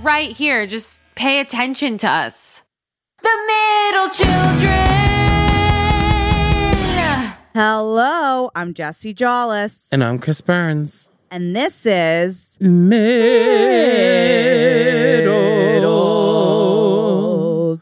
right here. Just pay attention to us. The middle children. Hello, I'm Jessie Jollis. And I'm Chris Burns. And this is Middle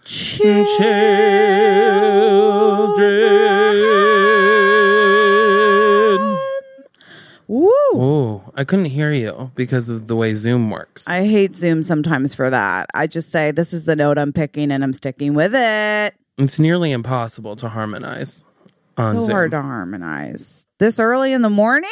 Children. Woo! Oh, I couldn't hear you because of the way Zoom works. I hate Zoom sometimes for that. I just say, this is the note I'm picking and I'm sticking with it. It's nearly impossible to harmonize on So Zoom. hard to harmonize. This early in the morning?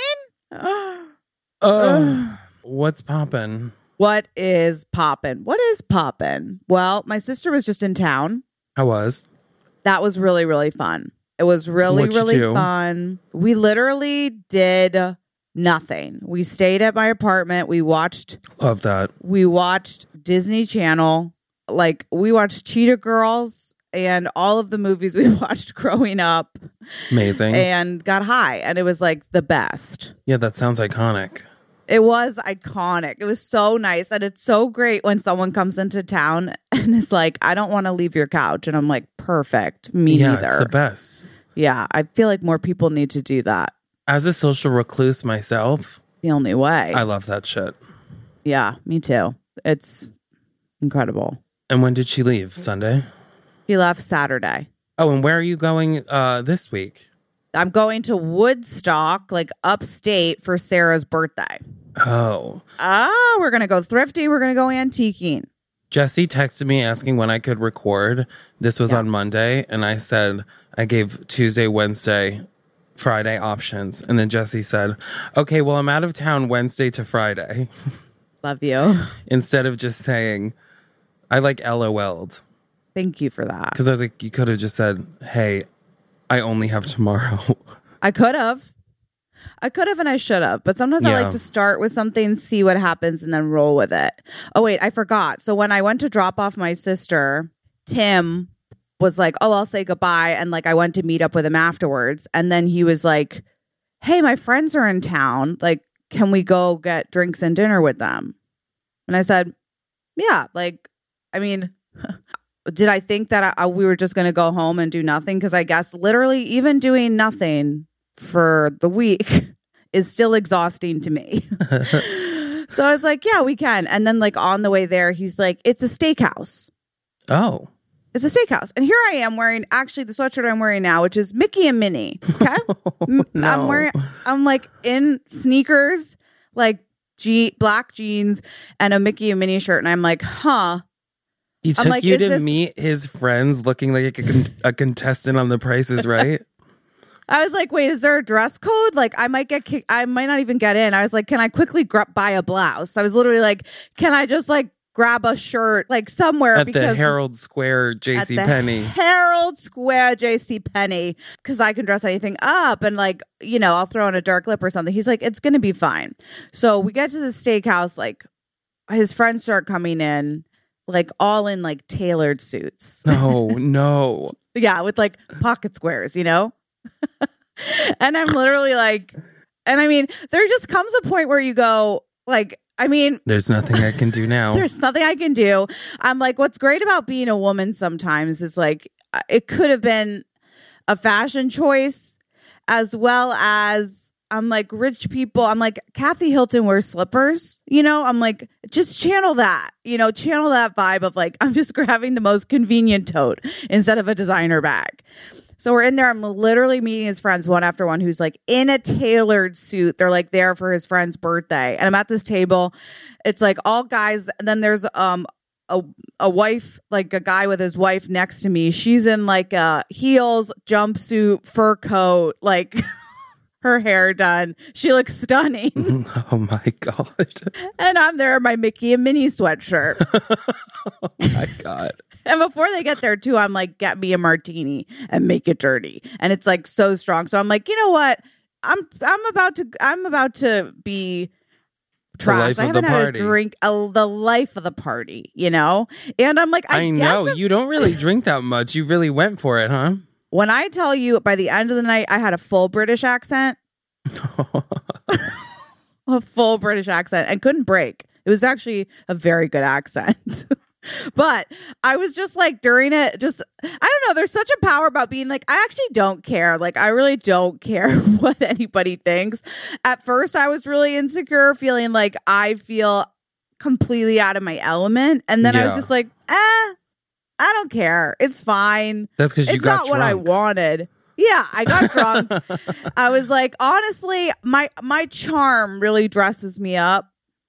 What's poppin'? What is poppin'? What is poppin'? Well, my sister was just in town. How was? That was really, really fun. It was really, What'd you really do? fun. We literally did nothing. We stayed at my apartment. We watched Love that. Disney Channel. Like, we watched Cheetah Girls and all of the movies we watched growing up Amazing. and got high. And it was like the best. Yeah, that sounds iconic. It was iconic. It was so nice. And it's so great when someone comes into town and is like, I don't want to leave your couch. And I'm like, perfect. Me Yeah, neither. it's the best. Yeah, I feel like more people need to do that. As a social recluse myself, The only way. I love that shit. Yeah, me too. It's incredible. And when did she leave? Sunday? He left Saturday. Oh, and where are you going this week? I'm going to Woodstock, like upstate, for Sarah's birthday. Oh. We're going to go thrifting. We're going to go antiquing. Jesse texted me asking when I could record. This was on Monday, and I said I gave Tuesday, Wednesday, Friday options. And then Jesse said, okay, well, I'm out of town Wednesday to Friday. Love you. Instead of just saying, I like LOL'd. Thank you for that. Because I was like, you could have just said, hey, I only have tomorrow. I could have and I should have. But sometimes I Yeah. like to start with something, see what happens, and then roll with it. Oh, wait, I forgot. So when I went to drop off my sister, Tim was like, oh, I'll say goodbye. And like, I went to meet up with him afterwards. And then he was like, hey, my friends are in town. Like, can we go get drinks and dinner with them? And I said, yeah. Like, I mean, did I think that we were just going to go home and do nothing? Because I guess literally even doing nothing for the week is still exhausting to me. So I was like, yeah, we can. And then like on the way there, he's like, it's a steakhouse. Oh. It's a steakhouse. And here I am wearing actually the sweatshirt I'm wearing now, which is Mickey and Minnie. Okay. No. I'm like in sneakers, like black jeans and a Mickey and Minnie shirt. And I'm like, huh. He I'm took like, you is to this- meet his friends looking like a contestant on The Price is Right? I was like, wait, is there a dress code? Like, I might get kicked. I might not even get in. I was like, can I quickly buy a blouse? I was literally like, can I just like grab a shirt like somewhere At the Herald Square JCPenney. Herald Square JCPenney, because I can dress anything up and like, you know, I'll throw in a dark lip or something. He's like, it's going to be fine. So we get to the steakhouse, like his friends start coming in, like all in like tailored suits. No. Yeah, with like pocket squares, you know? And I'm literally like, and I mean, there just comes a point where you go, like, I mean, There's nothing I can do now. there's nothing I can do. I'm like, what's great about being a woman sometimes is like, it could have been a fashion choice as well as I'm like, rich people. I'm like, Kathy Hilton wears slippers, you know? I'm like, just channel that, you know, channel that vibe of like, I'm just grabbing the most convenient tote instead of a designer bag. So we're in there. I'm literally meeting his friends one after one who's like in a tailored suit. They're like there for his friend's birthday. And I'm at this table. It's like all guys. And then there's a wife, like a guy with his wife next to me. She's in like a heels, jumpsuit, fur coat, like her hair done. She looks stunning. Oh my God. And I'm there in my Mickey and Minnie sweatshirt. Oh my God. And before they get there too, I'm like, get me a martini and make it dirty. And it's like so strong. So I'm like, you know what? I'm about to be trashed. I haven't had a drink, the life of the party, you know? And I'm like, I know. You don't really drink that much. You really went for it, huh? When I tell you by the end of the night, I had a full British accent. A full British accent and couldn't break. It was actually a very good accent. But I was just like during it, just, I don't know. There's such a power about being like, I actually don't care. Like, I really don't care what anybody thinks. At first, I was really insecure, feeling like I feel completely out of my element. And then I was just like, I don't care. It's fine. That's because you got It's not what I wanted. Yeah, I got drunk. I was like, honestly, my charm really dresses me up.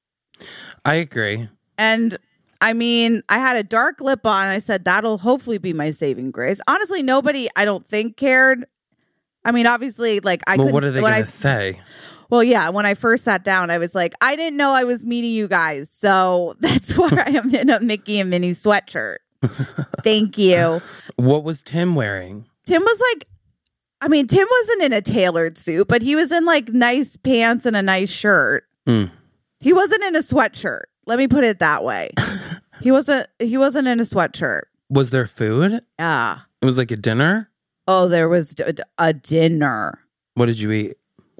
I agree. And I mean, I had a dark lip on. I said, that'll hopefully be my saving grace. Honestly, nobody, I don't think, cared. I mean, obviously, like, I couldn't. What are they going to say? Well, yeah, when I first sat down, I was like, I didn't know I was meeting you guys. So that's why I am in a Mickey and Minnie sweatshirt. Thank you. What was Tim wearing? Tim was like, I mean, Tim wasn't in a tailored suit, but he was in like nice pants and a nice shirt. He wasn't in a sweatshirt. Let me put it that way. He wasn't in a sweatshirt. Was there food? Yeah. It was like a dinner? Oh, there was a dinner. What did you eat?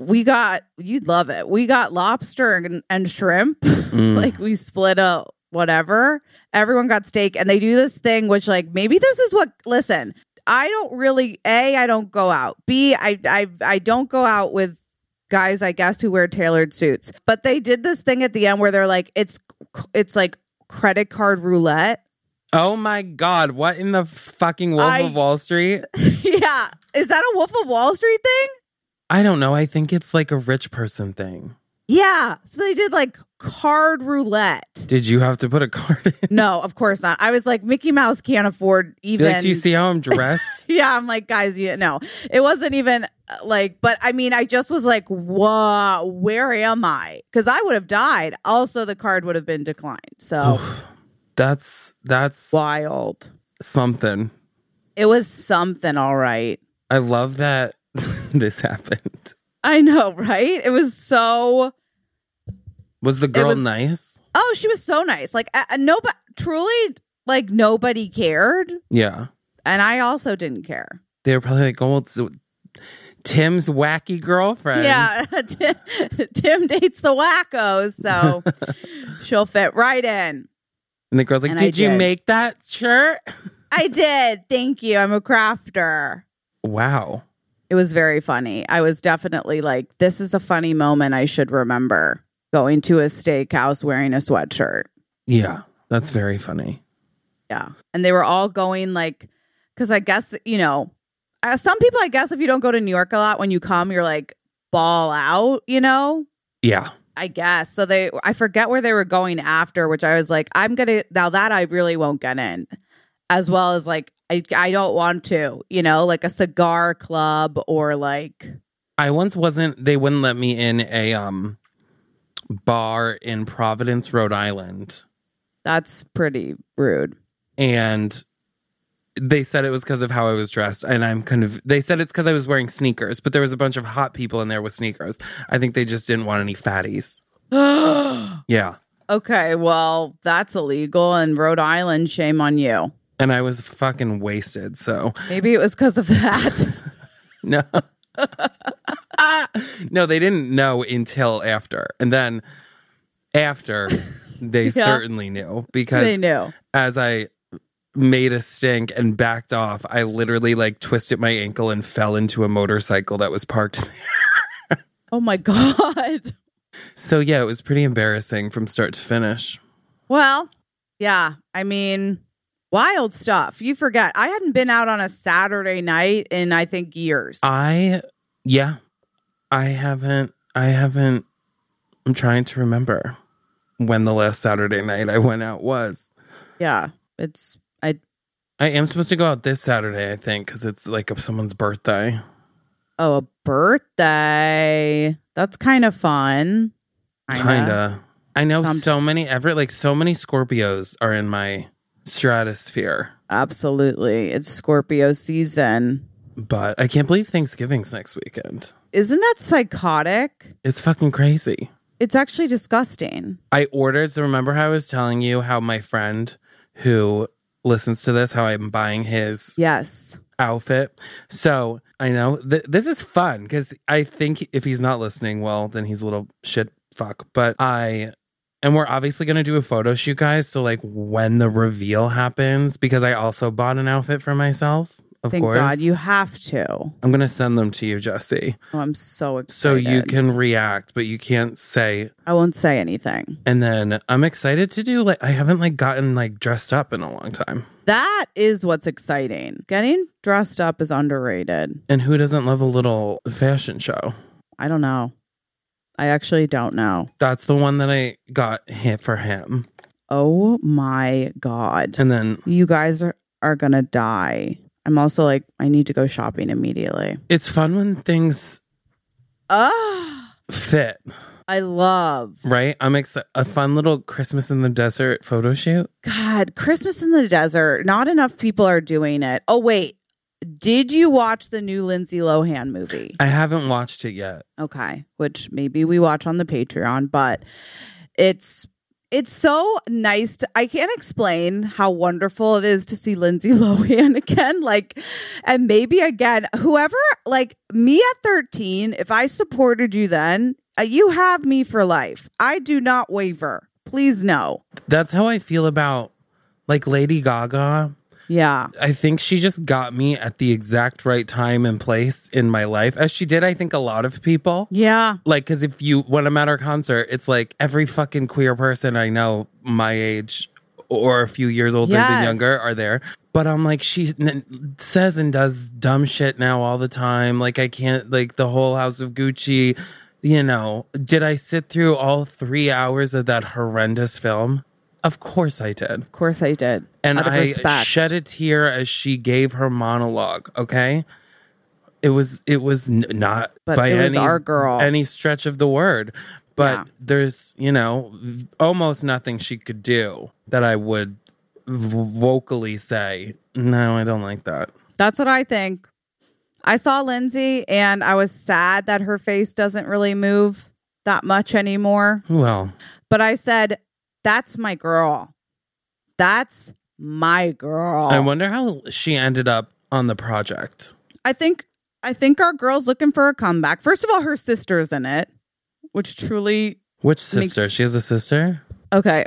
You'd love it. We got lobster and shrimp. Like we split a whatever. Everyone got steak, and they do this thing, which like, maybe this is what, listen, I don't really, I don't go out. B, I don't go out with guys, I guess, who wear tailored suits. But they did this thing at the end where they're like, it's like credit card roulette. Oh my God. What in the fucking Wolf of Wall Street? Yeah. Is that a Wolf of Wall Street thing? I don't know. I think it's like a rich person thing. Yeah. So they did like card roulette. Did you have to put a card in? No, of course not. I was like, Mickey Mouse can't afford even. Like, do you see how I'm dressed? Yeah, I'm like, guys, no, it wasn't even like, but I mean, I just was like, whoa, where am I? Because I would have died. Also, the card would have been declined. So that's wild. Something. It was something, all right. I love that this happened. I know, right? It was so. Was the girl nice? Oh, she was so nice. Like, nobody, truly, like, nobody cared. Yeah. And I also didn't care. They were probably like, oh, it's Tim's wacky girlfriend. Yeah. Tim dates the wackos, so she'll fit right in. And the girl's like, did you make that shirt? I did. Thank you. I'm a crafter. Wow. It was very funny. I was definitely like, this is a funny moment I should remember. Going to a steakhouse wearing a sweatshirt. Yeah, that's very funny. Yeah. And they were all going like, because I guess, some people, I guess, if you don't go to New York a lot, when you come, you're like ball out, Yeah. I guess. So I forget where they were going after, which I was like, now that I really won't get in. As well as like, I don't want to, like a cigar club or like. I once they wouldn't let me in a bar in Providence, Rhode Island. That's pretty rude. And they said it was because of how I was dressed. And they said it's because I was wearing sneakers, but there was a bunch of hot people in there with sneakers. I think they just didn't want any fatties. Yeah. Okay, well, that's illegal in Rhode Island. Shame on you. And I was fucking wasted, so. Maybe it was because of that. No. No, they didn't know until after. And then after, they certainly knew. Because they knew. As I made a stink and backed off, I literally like twisted my ankle and fell into a motorcycle that was parked there. Oh my God. So yeah, it was pretty embarrassing from start to finish. Well, yeah. I mean, wild stuff. You forget. I hadn't been out on a Saturday night in, I think, years. I haven't. I'm trying to remember when the last Saturday night I went out was. Yeah. I am supposed to go out this Saturday, I think, because it's like someone's birthday. Oh, a birthday. That's kind of fun. Kinda. I know so many Scorpios are in my stratosphere. Absolutely. It's Scorpio season. But I can't believe Thanksgiving's next weekend. Isn't that psychotic? It's fucking crazy. It's actually disgusting. I ordered, so remember how I was telling you how my friend who listens to this, how I'm buying his outfit. So I know this is fun because I think if he's not listening, well, then he's a little shit fuck. But I And we're obviously going to do a photo shoot, guys. So, like, when the reveal happens, because I also bought an outfit for myself, of Thank course. God, you have to. I'm going to send them to you, Jesse. Oh, I'm so excited. So you can react, but you can't say. I won't say anything. And then I'm excited to do, like, I haven't, like, gotten, like, dressed up in a long time. That is what's exciting. Getting dressed up is underrated. And who doesn't love a little fashion show? I don't know. I actually don't know. That's the one that I got hit for him. Oh my God. And then You guys are going to die. I'm also like, I need to go shopping immediately. it's fun when things fit, I love. right? I'm excited. A fun little Christmas in the desert photo shoot. God, Christmas in the desert. Not enough people are doing it. Oh, wait. Did you watch the new Lindsay Lohan movie? I haven't watched it yet. Okay, which maybe we watch on the Patreon, but it's so nice. I can't explain how wonderful it is to see Lindsay Lohan again. Like, and maybe again, whoever, like me at 13, if I supported you then, you have me for life. I do not waver. Please no. That's how I feel about, like, Lady Gaga. Yeah. I think she just got me at the exact right time and place in my life, as she did, I think, a lot of people. Yeah. Like, because when I'm at her concert, it's like every fucking queer person I know my age or a few years older than Yes. younger are there. But I'm like, she says and does dumb shit now all the time. Like, I can't, like, the whole House of Gucci, you know. Did I sit through all 3 hours of that horrendous film? Of course I did. Of course I did. And Out of I respect. shed a tear as she gave her monologue, okay? It was not But by it was any our girl. any stretch of the word. But Yeah. there's, you know, almost nothing she could do that I would vocally say, no, I don't like that. That's what I think. I saw Lindsay and I was sad that her face doesn't really move that much anymore. Well, But I said, that's my girl. That's my girl. I wonder how she ended up on the project. I think our girl's looking for a comeback. First of all, her sister's in it, which truly Which sister? She has a sister? okay.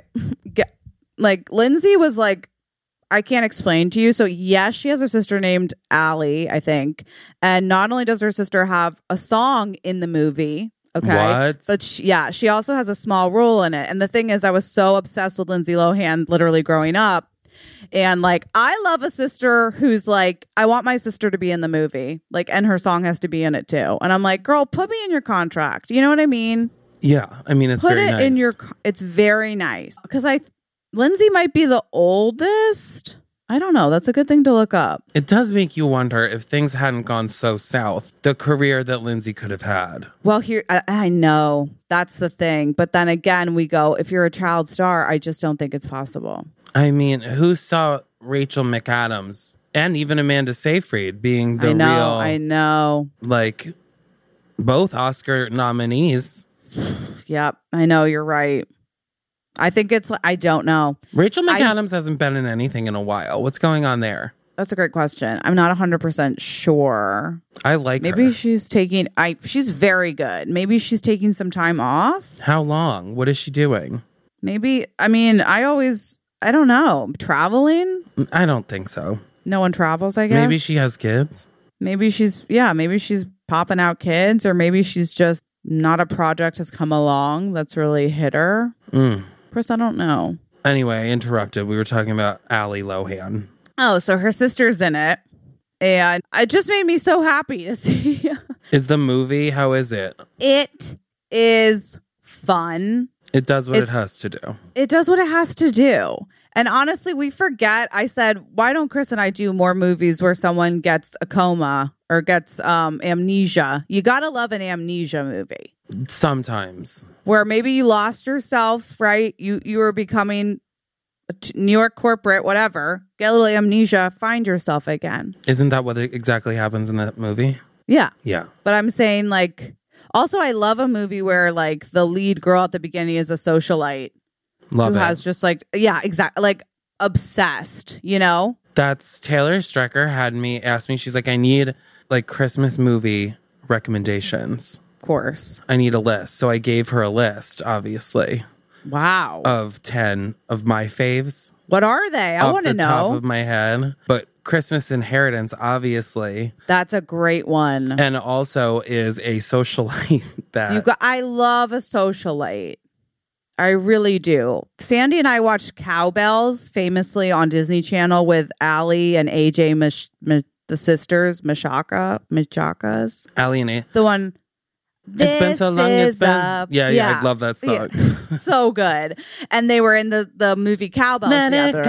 Like Lindsay was like, I can't explain to you. So yes, she has her sister named Allie, I think. And not only does her sister have a song in the movie, okay, What? but she also has a small role in it. And the thing is, I was so obsessed with Lindsay Lohan literally growing up. And like, I love a sister who's like, I want my sister to be in the movie, like, and her song has to be in it too. And I'm like, girl, put me in your contract. You know what I mean? Yeah, I mean, it's Put very it nice. in your. It's very nice because Lindsay might be the oldest. I don't know. That's a good thing to look up. It does make you wonder if things hadn't gone so south, the career that Lindsay could have had. Well, here I know that's the thing, but then again, we go. If you're a child star, I just don't think it's possible. I mean, who saw Rachel McAdams and even Amanda Seyfried being the I know. like, both Oscar nominees? Yep, I know. You're right. I think it's. I don't know. Rachel McAdams hasn't been in anything in a while. What's going on there? That's a great question. I'm not 100% sure. I like Maybe her. she's taking. She's very good. Maybe she's taking some time off. How long? What is she doing? Maybe. I mean, I don't know. Traveling? I don't think so. No one travels, I guess. Maybe she has kids. Maybe she's popping out kids, or maybe she's just not a project has come along that's really hit her. Of course, I don't know. Anyway, I interrupted. We were talking about Allie Lohan. Oh, so her sister's in it. And it just made me so happy to see. Is the movie, how is it? It is fun. It does what it has to do. It does what it has to do. And honestly, we forget. I said, why don't Chris and I do more movies where someone gets a coma or gets amnesia? You got to love an amnesia movie. Sometimes. Where maybe you lost yourself, right? You were becoming New York corporate, whatever. Get a little amnesia, find yourself again. Isn't that what exactly happens in that movie? Yeah. Yeah. But I'm saying, like, also, I love a movie where, like, the lead girl at the beginning is a socialite. Love who it. has just, like, yeah, exactly, like, obsessed, you know? That's Taylor Strecker asked me, she's like, I need, like, Christmas movie recommendations. Of course. I need a list. So I gave her a list, obviously. Wow. of 10 of my faves. What are they? I want to Off the top know. of my head. But Christmas Inheritance, obviously. That's a great one. And also is a socialite that... I love a socialite. I really do. Sandy and I watched Cowbells famously on Disney Channel with Allie and AJ, the sisters, Machakas. Allie and A. The one... It's been so long. It's been... Yeah, I love that song. Yeah. So good. And they were in the movie Cowbells Let together.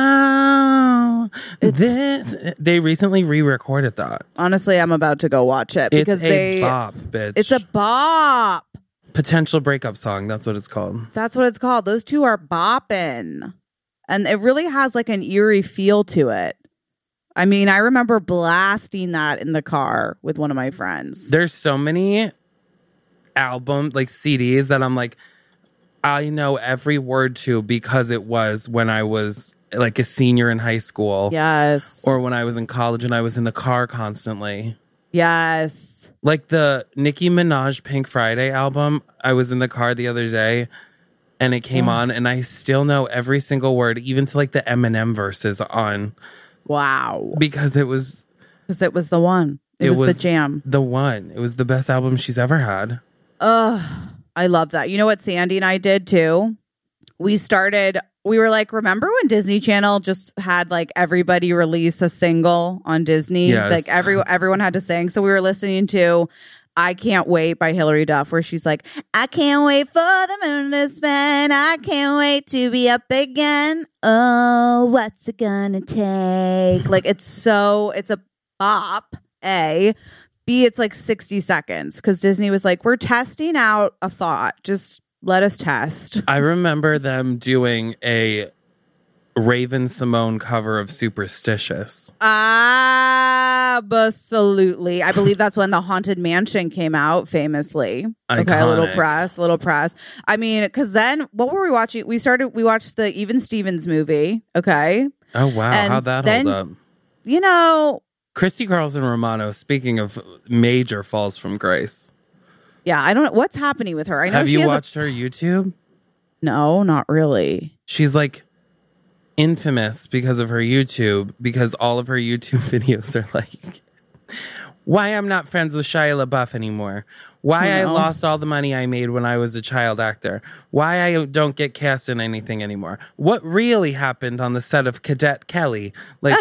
it go. They recently re-recorded that. Honestly, I'm about to go watch it because it's a bop, bitch. It's a bop. Potential breakup song. That's what it's called. That's what it's called. Those two are bopping. And it really has like an eerie feel to it. I mean, I remember blasting that in the car with one of my friends. There's so many album like CDs that I'm like, I know every word to because it was when I was like a senior in high school. Yes. Or when I was in college and I was in the car constantly. Yes. Like the Nicki Minaj Pink Friday album, I was in the car the other day and it came on and I still know every single word, even to like the Eminem verses on. Wow. Because it was the one. It was the jam. The one. It was the best album she's ever had. I love that. You know what Sandy and I did too? We were like, remember when Disney Channel just had like everybody release a single on Disney? Yes. Like everyone had to sing. So we were listening to I Can't Wait by Hilary Duff, where she's like, I can't wait for the moon to spin. I can't wait to be up again. Oh, what's it gonna take? Like it's a bop, A. B, it's like 60 seconds because Disney was like, we're testing out a thought. Just let us test. I remember them doing a Raven Simone cover of Superstitious. Absolutely. I believe that's when the Haunted Mansion came out famously. Iconic. Okay, little press. I mean, because then what were we watching? We watched the Even Stevens movie. Okay. Oh, wow. And How'd that then, hold up? You know, Christy Carlson Romano, speaking of major falls from grace. yeah, I don't know what's happening with her. I know Have she you has watched her YouTube? No, not really. She's like infamous because of her YouTube, because all of her YouTube videos are like, why I'm not friends with Shia LaBeouf anymore. Why I lost all the money I made when I was a child actor. Why I don't get cast in anything anymore. What really happened on the set of Cadet Kelly? Like,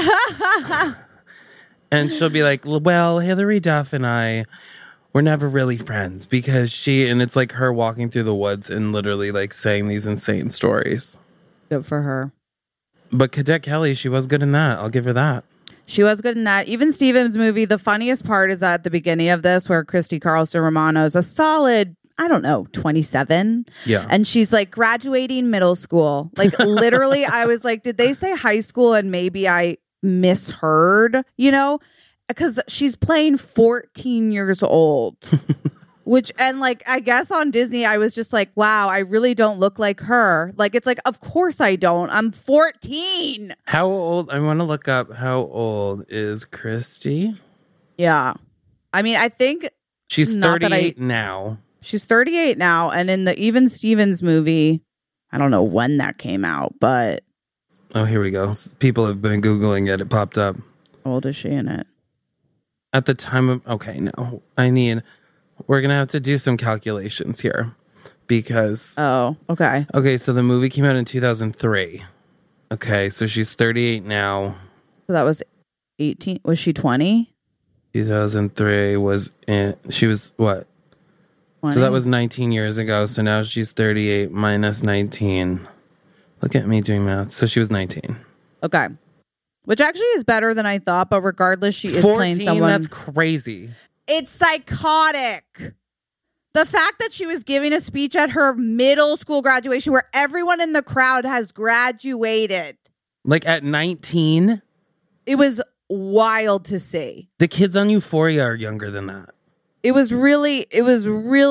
and she'll be like, well, Hilary Duff and I were never really friends because and it's like her walking through the woods and literally like saying these insane stories. Good for her. But Cadet Kelly, she was good in that. I'll give her that. She was good in that. Even Stevens movie, the funniest part is at the beginning of this where Christy Carlson Romano is a solid, I don't know, 27. Yeah. And she's like graduating middle school. Like literally, I was like, did they say high school and maybe I misheard, you know? Because she's playing 14 years old. And like, I guess on Disney, I was just like, wow, I really don't look like her. Like, it's like, of course I don't. I'm 14. How old? I want to look up how old is Christy? Yeah. I mean, I think she's 38 now. She's 38 now. And in the Even Stevens movie, I don't know when that came out, but. Oh, here we go. People have been Googling it. It popped up. How old is she in it? At the time of. Okay, no. We're going to have to do some calculations here because. Oh, okay. Okay, so the movie came out in 2003. Okay, so she's 38 now. So that was 18. Was she 20? 2003 she was what? 20? So that was 19 years ago. So now she's 38 minus 19. Look at me doing math. So she was 19. Okay. Which actually is better than I thought, but regardless, she is playing someone. That's crazy. It's psychotic. The fact that she was giving a speech at her middle school graduation where everyone in the crowd has graduated. Like at 19? It was wild to see. The kids on Euphoria are younger than that. It was really, it was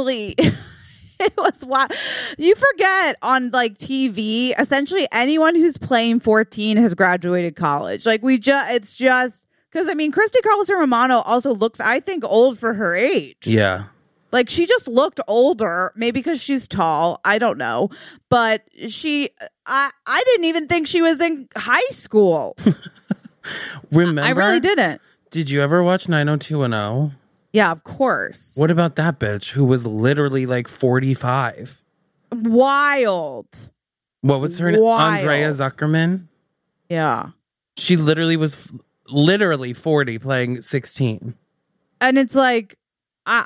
wild. You forget on like TV, essentially anyone who's playing 14 has graduated college. Like it's just, because I mean, Christy Carlson Romano also looks, I think, old for her age. Yeah. Like, she just looked older, maybe because she's tall. I don't know. But I didn't even think she was in high school. Remember? I really didn't. Did you ever watch 90210? Yeah, of course. What about that bitch who was literally like 45? Wild. What was her name? Wild. Andrea Zuckerman? Yeah. She literally was literally 40 playing 16. And it's like, it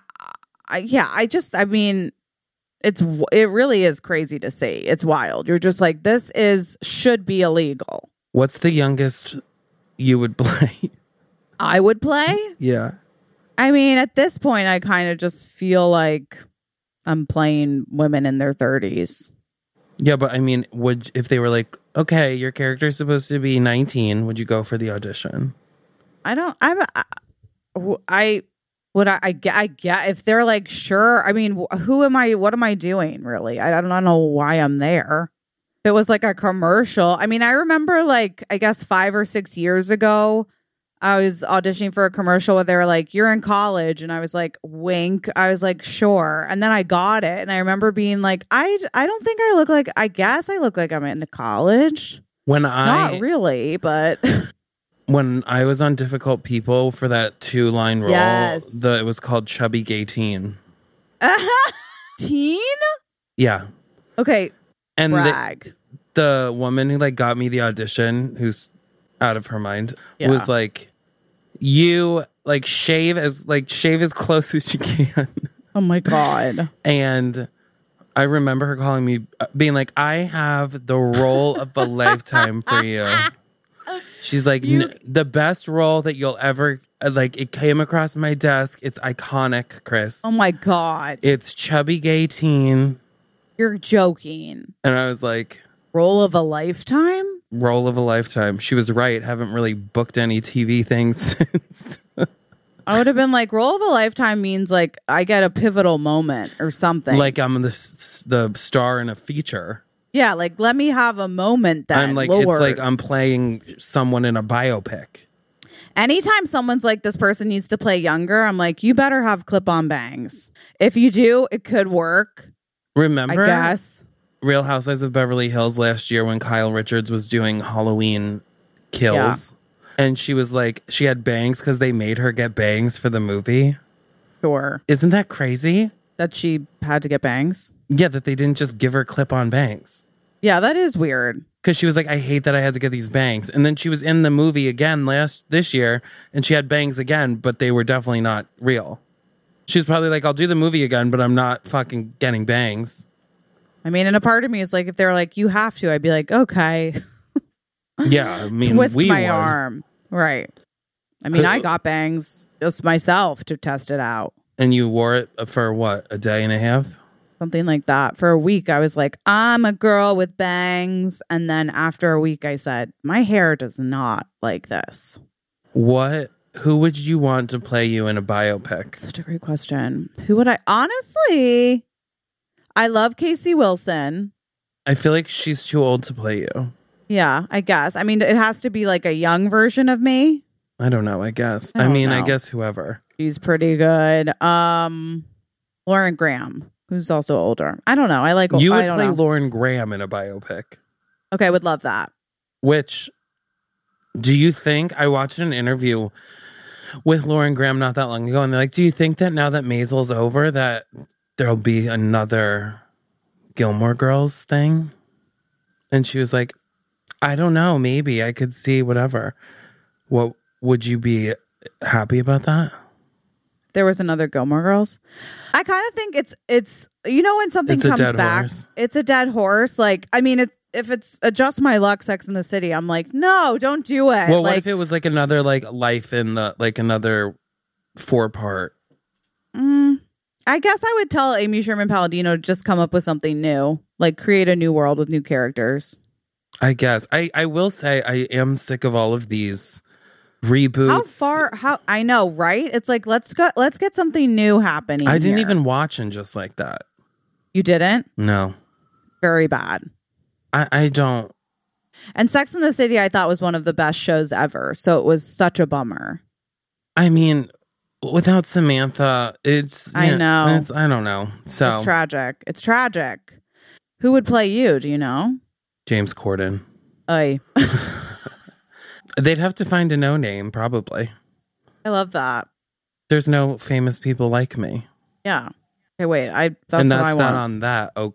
really is crazy to see. It's wild. You're just like, should be illegal. What's the youngest you would play? I would play? Yeah. I mean, at this point, I kind of just feel like I'm playing women in their 30s. Yeah, but I mean, if they were like, okay, your character's supposed to be 19, would you go for the audition? I get if they're like, sure. I mean, who am I? What am I doing really? I don't know why I'm there. If it was like a commercial. I mean, I remember like, I guess 5 or 6 years ago, I was auditioning for a commercial where they were like, you're in college. And I was like, wink. I was like, sure. And then I got it. And I remember being like, I don't think I guess I look like I'm in college. Not really, but when I was on Difficult People for that 2-line role, yes. It was called Chubby Gay Teen. Teen? Yeah. Okay. And brag. The woman who like got me the audition, who's out of her mind, was like, you like shave as close as you can. Oh my God. And I remember her calling me, being like, I have the role of a lifetime for you. She's like, the best role that you'll ever, like, it came across my desk. It's iconic, Chris. Oh my God. It's Chubby Gay Teen. You're joking. And I was like, role of a lifetime? Role of a lifetime. She was right. Haven't really booked any TV things since. I would have been like, role of a lifetime means like I get a pivotal moment or something. Like I'm the star in a feature. Yeah, like let me have a moment then. I'm like, Lord. It's like I'm playing someone in a biopic. Anytime someone's like, this person needs to play younger, I'm like, you better have clip-on bangs. If you do, it could work. Remember? I guess. Real Housewives of Beverly Hills last year when Kyle Richards was doing Halloween Kills. Yeah. And she was like, she had bangs because they made her get bangs for the movie. Sure. Isn't that crazy? That she had to get bangs? Yeah, that they didn't just give her clip-on bangs. Yeah, that is weird. Because she was like, I hate that I had to get these bangs. And then she was in the movie again this year, and she had bangs again, but they were definitely not real. She was probably like, I'll do the movie again, but I'm not fucking getting bangs. I mean, and a part of me is like, if they're like, you have to, I'd be like, okay. Yeah, I mean, twist my arm. Right. I mean, I got bangs just myself to test it out. And you wore it for what, a day and a half? Something like that. For a week, I was like, I'm a girl with bangs. And then after a week, I said, my hair does not like this. Who would you want to play you in a biopic? Such a great question. Who would I? Honestly, I love Casey Wilson. I feel like she's too old to play you. Yeah, I guess. I mean, it has to be like a young version of me. I don't know, I guess. I guess whoever. She's pretty good. Lauren Graham, who's also older. I don't know. You would play Lauren Graham in a biopic. Okay, I would love that. Which, do you think, I watched an interview with Lauren Graham not that long ago, and they're like, do you think that now that Maisel's over, that there'll be another Gilmore Girls thing? And she was like, I don't know, maybe. I could see whatever. What would you be happy about that? There was another Gilmore Girls. I kind of think it's you know when something comes back, horse. It's a dead horse. Like, I mean, if it's Just My Luck, Sex in the City, I'm like, no, don't do it. Well, what if it was like another like life in the like another 4-part? I guess I would tell Amy Sherman Palladino to just come up with something new, like create a new world with new characters. I guess I will say I am sick of all of these reboots. How I know, right? It's like let's get something new happening. I didn't even watch And Just Like That. You didn't? No. Very bad. I don't. And Sex in the City I thought was one of the best shows ever, so it was such a bummer. I mean, without Samantha, I know. I don't know. So It's tragic. It's tragic. Who would play you? Do you know? James Corden. Oy. They'd have to find a no name, probably. I love that. There's no famous people like me. Yeah. Okay, wait. That's and what that's I that want. on that. Oh,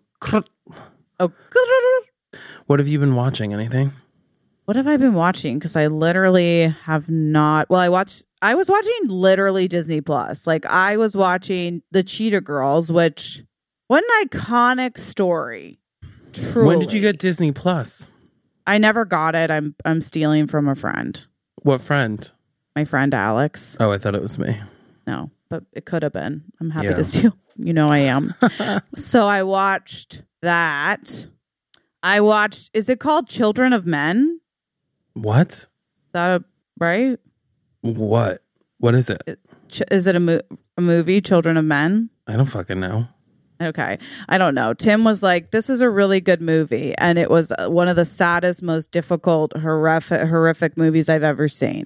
Oh, what have you been watching? Anything? what have I been watching? Because I literally have not. Well, I was watching literally Disney Plus. Like I was watching The Cheetah Girls, which what an iconic story. Truly. When did you get Disney Plus? I never got it. I'm stealing from a friend. What friend? My friend Alex. Oh, I thought it was me. No, but it could have been. I'm happy Yeah. to steal. You know I am. So I watched that. Is it called Children of Men? What? Is that right? What? What is it? Is it a movie, Children of Men? I don't fucking know. Okay. I don't know. Tim was like, this is a really good movie. And it was one of the saddest, most difficult, horrific movies I've ever seen.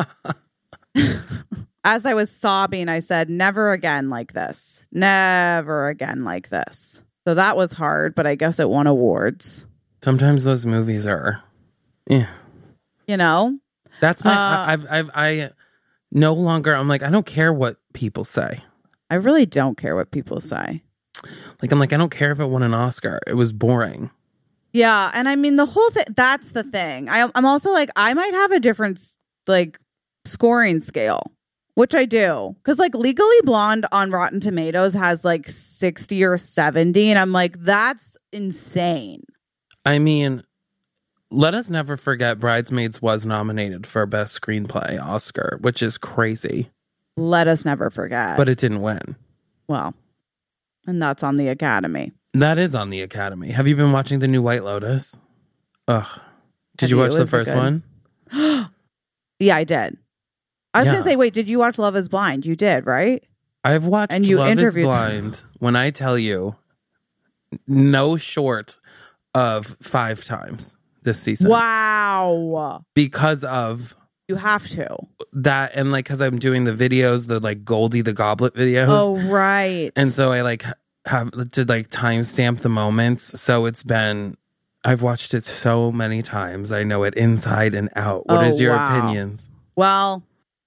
As I was sobbing, I said, never again like this. Never again like this. So that was hard, but I guess it won awards. Sometimes those movies are, yeah. You know? That's my. I no longer. I'm like, I don't care what people say. I really don't care what people say. I'm like, I don't care if it won an Oscar. It was boring. Yeah, and I mean the whole thing. That's the thing. I'm also like, I might have a different like scoring scale, which I do, because like Legally Blonde on Rotten Tomatoes has like 60 or 70, and I'm like, that's insane. I mean, let us never forget Bridesmaids was nominated for Best Screenplay Oscar, which is crazy. Let us never forget. But it didn't win. Well, and that's on the Academy. That is on the Academy. Have you been watching the new White Lotus? Ugh. Did you watch the first one? Yeah, I did. I was going to say, wait, did you watch Love is Blind? You did, right? I've watched and you Love is interviewed Blind. When I tell you, no short of 5 times this season. Wow. Because of... You have to. That, and like, because I'm doing the videos, the like Goldie the Goblet videos. Oh, right. And so I like have to like timestamp the moments. So it's been, I've watched it so many times. I know it inside and out. What is your opinions? Well,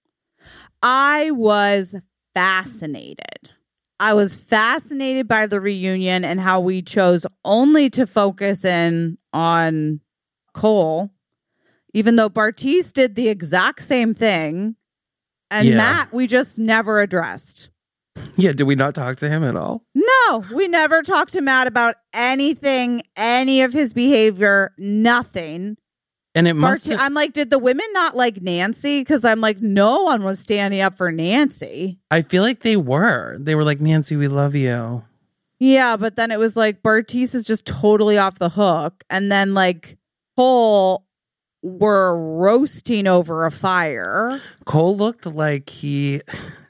I was fascinated. I was fascinated by the reunion and how we chose only to focus in on Cole, even though Bartise did the exact same thing. And Matt, we just never addressed. Yeah, did we not talk to him at all? No, we never talked to Matt about anything, any of his behavior, nothing. And it must I'm like, did the women not like Nancy? Because I'm like, no one was standing up for Nancy. I feel like they were. They were like, Nancy, we love you. Yeah, but then it was like Bartise is just totally off the hook. And then like Cole were roasting over a fire. Cole looked like he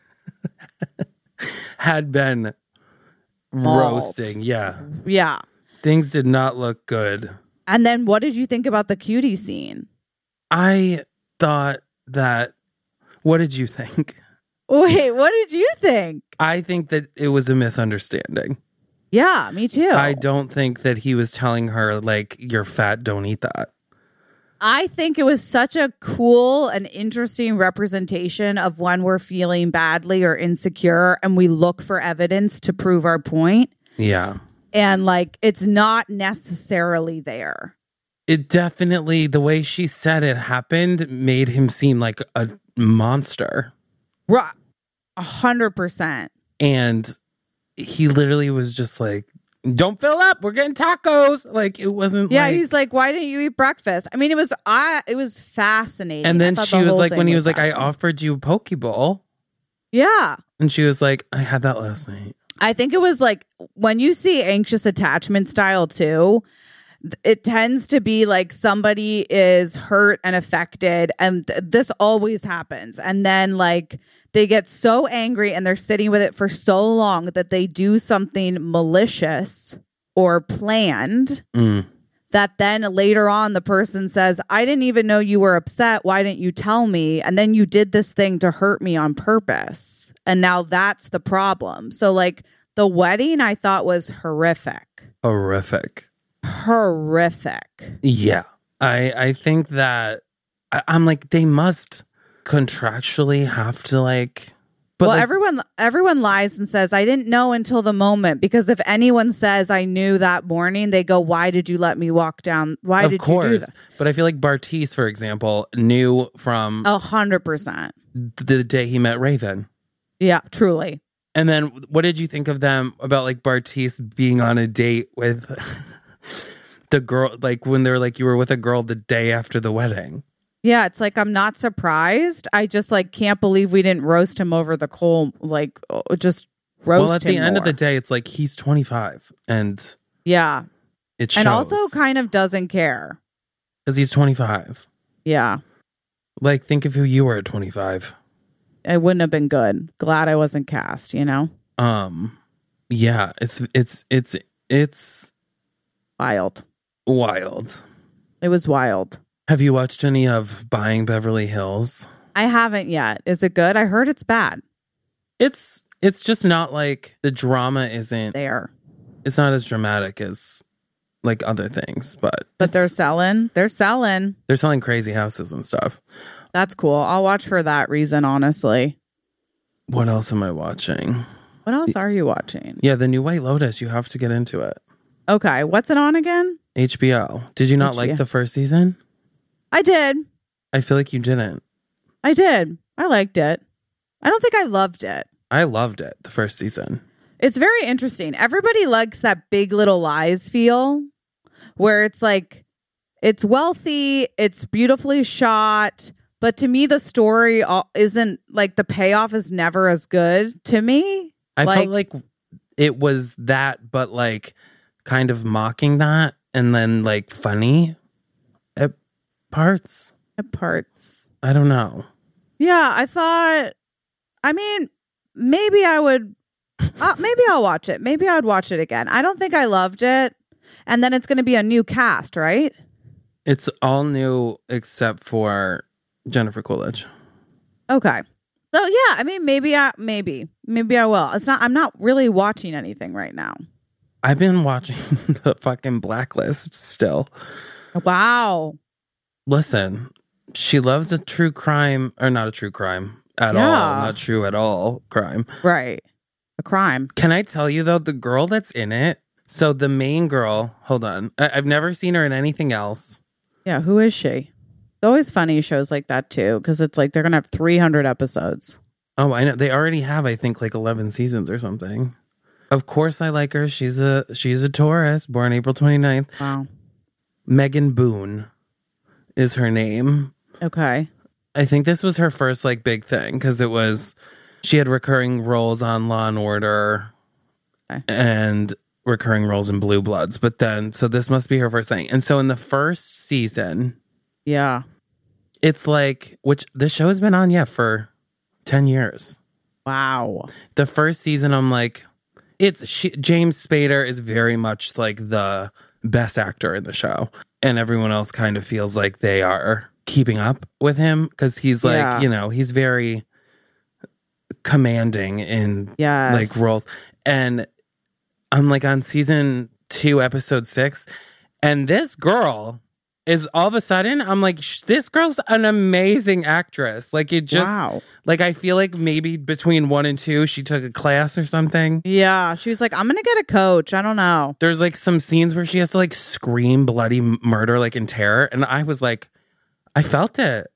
had been roasting. Yeah. Yeah. Things did not look good. And then what did you think about the cutie scene? I thought that... What did you think? Wait, what did you think? I think that it was a misunderstanding. Yeah, me too. I don't think that he was telling her, like, you're fat, don't eat that. I think it was such a cool and interesting representation of when we're feeling badly or insecure and we look for evidence to prove our point. Yeah. And like, it's not necessarily there. It definitely, the way she said it happened, made him seem like a monster. 100%. And he literally was just like, don't fill up, we're getting tacos. Like, it wasn't he's like, why didn't you eat breakfast? I mean, it was fascinating. And then she was like, when he was like, I offered you a poke bowl. Yeah. And she was like, I had that last night. I think it was like, when you see anxious attachment style too, it tends to be like somebody is hurt and affected, and this always happens. And then like they get so angry and they're sitting with it for so long that they do something malicious or planned that then later on the person says, I didn't even know you were upset. Why didn't you tell me? And then you did this thing to hurt me on purpose. And now that's the problem. So like the wedding I thought was horrific. Horrific. Yeah. I think that I'm like, they must contractually have to like. But well, like, everyone lies and says, I didn't know until the moment. Because if anyone says I knew that morning, they go, why did you let me walk down? Why did you do that? But I feel like Bartise, for example, knew from 100% the day he met Raven. Yeah, truly. And then what did you think of them about like Bartise being on a date with the girl, like when they're like, you were with a girl the day after the wedding? Yeah, it's like, I'm not surprised. I just like can't believe we didn't roast him over the coal. Like just roast him. Well, at the end more. of the day, it's like he's 25 and yeah, it shows. And also kind of doesn't care. Because he's 25. Yeah. Like, think of who you were at 25. It wouldn't have been good. Glad I wasn't cast, you know? Yeah, it's wild. Wild. It was wild. Have you watched any of Buying Beverly Hills? I haven't yet. Is it good? I heard it's bad. It's just not like the drama isn't there. It's not as dramatic as like other things, but they're selling. They're selling crazy houses and stuff. That's cool. I'll watch for that reason, honestly. What else am I watching? What else are you watching? Yeah, the new White Lotus. You have to get into it. Okay. What's it on again? HBO. Did you not like the first season? I did. I feel like you didn't. I did. I liked it. I don't think I loved it. I loved it, the first season. It's very interesting. Everybody likes that Big Little Lies feel where it's like, it's wealthy, it's beautifully shot, but to me, the story isn't like the payoff is never as good to me. I felt like it was that, but like kind of mocking that and then like funny at parts. I don't know. Yeah, I thought, I mean, maybe I would, maybe I'll watch it. Maybe I would watch it again. I don't think I loved it. And then it's going to be a new cast, right? It's all new except for Jennifer Coolidge. Okay. So yeah, I mean, maybe I will. It's not, I'm not really watching anything right now. I've been watching the fucking Blacklist still. Wow. Listen, she loves a true crime, or not a true crime at all. Not true at all crime. Right. A crime. Can I tell you though, the girl that's in it, so the main girl, hold on. I've never seen her in anything else. Yeah, who is she? It's always funny shows like that too, because it's like they're going to have 300 episodes. Oh, I know. They already have, I think, like 11 seasons or something. Of course I like her. She's a Taurus, born April 29th. Wow. Megan Boone is her name. Okay. I think this was her first like big thing because she had recurring roles on Law and Order and recurring roles in Blue Bloods. But then, so this must be her first thing. And so in the first season, yeah, it's like, which the show has been on, for 10 years. Wow. The first season, I'm like, James Spader is very much like the best actor in the show. And everyone else kind of feels like they are keeping up with him because he's like, he's very commanding in like roles. And I'm like on season 2, episode 6, and this girl is all of a sudden, I'm like, this girl's an amazing actress. Like it just, like I feel like maybe between 1 and 2, she took a class or something. Yeah, she was like, I'm gonna get a coach. I don't know. There's like some scenes where she has to like scream bloody murder, like in terror, and I was like, I felt it.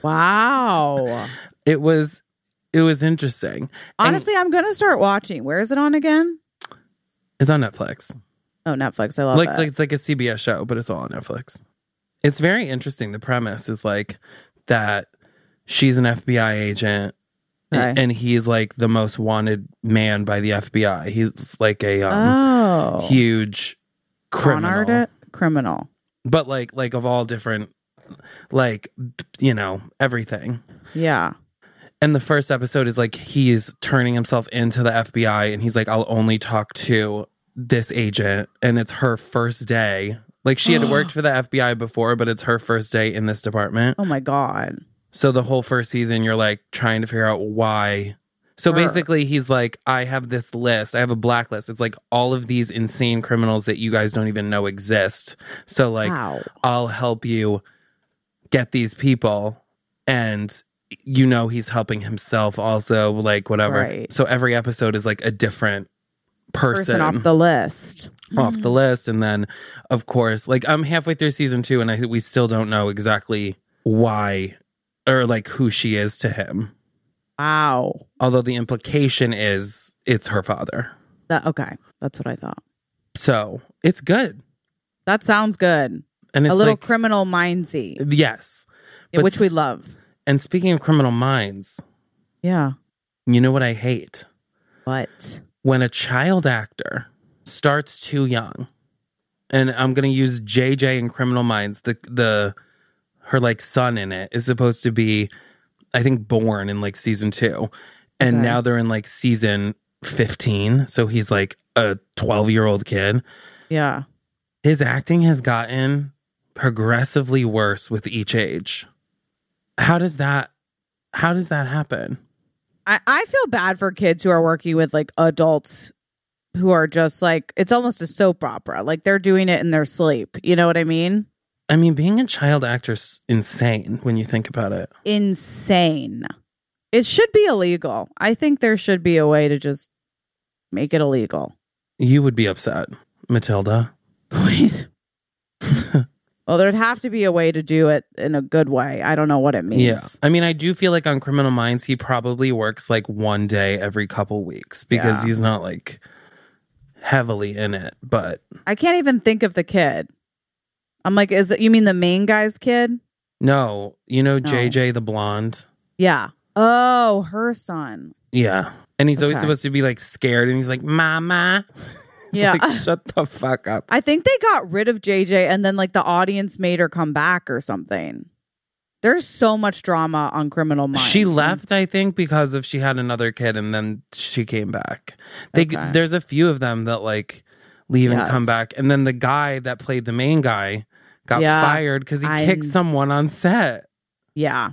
Wow. It was interesting. Honestly, I'm gonna start watching. Where is it on again? It's on Netflix. Oh, Netflix. I love it. It's like a CBS show, but it's all on Netflix. It's very interesting. The premise is like that she's an FBI agent and he's like the most wanted man by the FBI. He's like a huge criminal. But like of all different, like, everything. Yeah. And the first episode is like he's turning himself into the FBI and he's like, I'll only talk to this agent, and it's her first day. Like she had worked for the FBI before, but it's her first day in this department. Oh my God. So the whole first season, you're like trying to figure out why. So basically, he's like, I have this list. I have a blacklist. It's like all of these insane criminals that you guys don't even know exist. So like, Wow. I'll help you get these people. And you know, he's helping himself also, like whatever. Right. So every episode is like a different person Off the list. off the list. And then, of course, like I'm halfway through season 2 and we still don't know exactly why or like who she is to him. Wow. Although the implication is it's her father. Okay. That's what I thought. So it's good. That sounds good. And it's A little like, Criminal Mindsy, yes. yeah, But which we love. And speaking of Criminal Minds, Yeah. you know what I hate? What? When a child actor starts too young. And I'm going to use JJ in Criminal Minds. Her like son in it is supposed to be, I think, born in like season 2. And Okay. now they're in like season 15. So he's like a 12-year-old kid. Yeah. His acting has gotten progressively worse with each age. How does that happen? I feel bad for kids who are working with like adults who are just like, it's almost a soap opera. Like they're doing it in their sleep. You know what I mean? I mean, being a child actor is insane when you think about it. Insane. It should be illegal. I think there should be a way to just make it illegal. You would be upset, Matilda. Wait. Well, there'd have to be a way to do it in a good way. I don't know what it means. Yeah. I mean, I do feel like on Criminal Minds, he probably works like one day every couple weeks because Yeah. he's not like heavily in it. But I can't even think of the kid. I'm like, is it, you mean the main guy's kid? no, you know, JJ the blonde. Yeah. Oh, her son. Yeah. And he's always Okay. supposed to be like scared and he's like, Mama. It's Yeah. like, shut the fuck up. I think they got rid of JJ and then like the audience made her come back or something. There's so much drama on Criminal Minds. She left, I think, because of she had another kid and then she came back. Okay. There's a few of them that like leave and Yes. come back. And then the guy that played the main guy got Yeah. fired because he kicked someone on set. Yeah.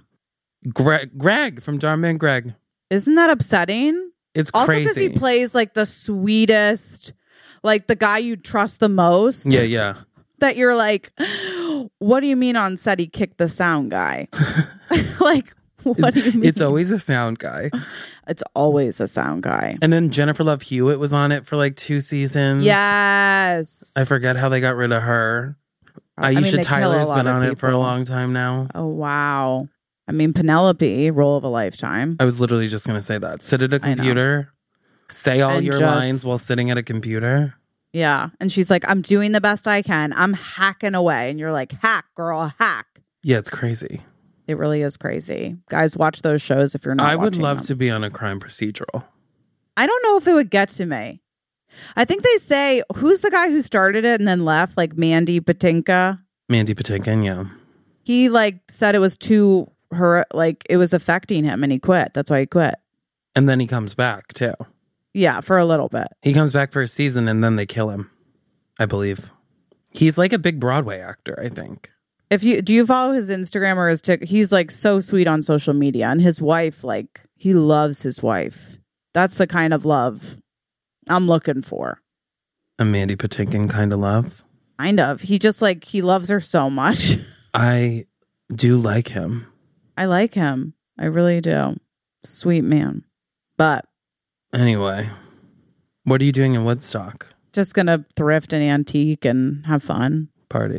Greg from Dharma and Greg. Isn't that upsetting? It's Also crazy. because he plays like the sweetest, like the guy you trust the most. Yeah. That you're like, what do you mean on set he kicked the sound guy? Like, what do you mean? It's always a sound guy. It's always a sound guy. And then Jennifer Love Hewitt was on it for like 2 seasons. Yes. I forget how they got rid of her. I mean, they Aisha kill a Tyler's lot been of on it for a people. long time now. Oh, wow. I mean, Penelope, role of a lifetime. I was literally just going to say that. Sit at a I know. computer, say all And your just- lines while sitting at a computer. Yeah. And she's like, I'm doing the best I can. I'm hacking away. And you're like, hack, girl, hack. Yeah, it's crazy. It really is crazy. Guys, watch those shows if you're not I would watching love them. to be on a crime procedural. I don't know if it would get to me. I think they say, who's the guy who started it and then left? Like Mandy Patinkin. Mandy Patinkin, yeah. He like said it was too like it was affecting him and he quit. That's why he quit. And then he comes back, too. Yeah, for a little bit. He comes back for a season and then they kill him, I believe. He's like a big Broadway actor, I think. Do you follow his Instagram or his TikTok? He's like so sweet on social media, and his wife, like he loves his wife. That's the kind of love I'm looking for. A Mandy Patinkin kind of love. Kind of. He just like he loves her so much. I do like him. I like him. I really do. Sweet man. But Anyway, what are you doing in Woodstock? just gonna thrift and antique and have fun.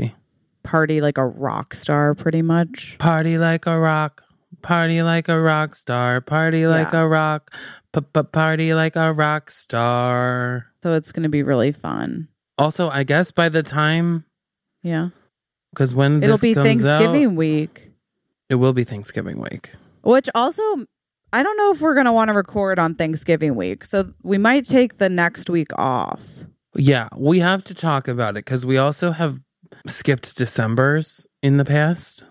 Party like a rock star, pretty much. Party like a rock. Party like a rock star. Party like Yeah. a rock. Party like a rock star. So it's gonna be really fun. Also, I guess by the time, Yeah. because when It'll this be comes Thanksgiving out, week. it will be Thanksgiving week. Which also, I don't know if we're going to want to record on Thanksgiving week. So we might take the next week off. Yeah, we have to talk about it because we also have skipped December's in the past.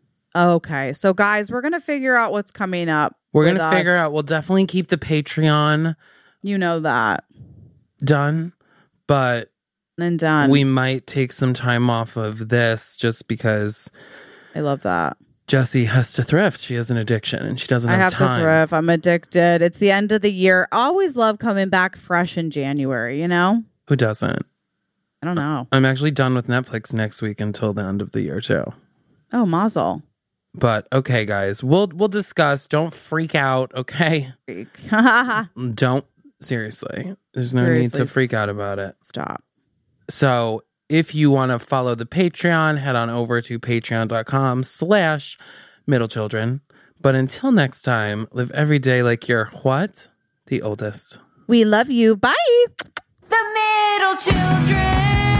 Okay. So guys, we're going to figure out what's coming up. We're going with to figure us. out, we'll definitely keep the Patreon You know that. done, but And done. We might take some time off of this just because I love that. Jessie has to thrift. She has an addiction and she doesn't have time. I have to thrift. I'm addicted. It's the end of the year. I always love coming back fresh in January, you know? Who doesn't? I don't know. I'm actually done with Netflix next week until the end of the year too. Oh, mazel. But okay, guys, we'll discuss. Don't freak out, okay? Don't. Seriously. There's no need to freak out about it. Stop. So if you want to follow the Patreon, head on over to patreon.com/middlechildren. But until next time, live every day like you're what? The oldest. We love you. Bye. The Middle Children.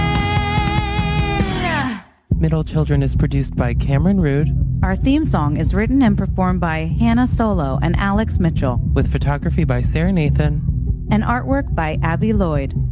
Middle Children is produced by Cameron Rood. Our theme song is written and performed by Hannah Solo and Alex Mitchell. With photography by Sarah Nathan. And artwork by Abby Lloyd.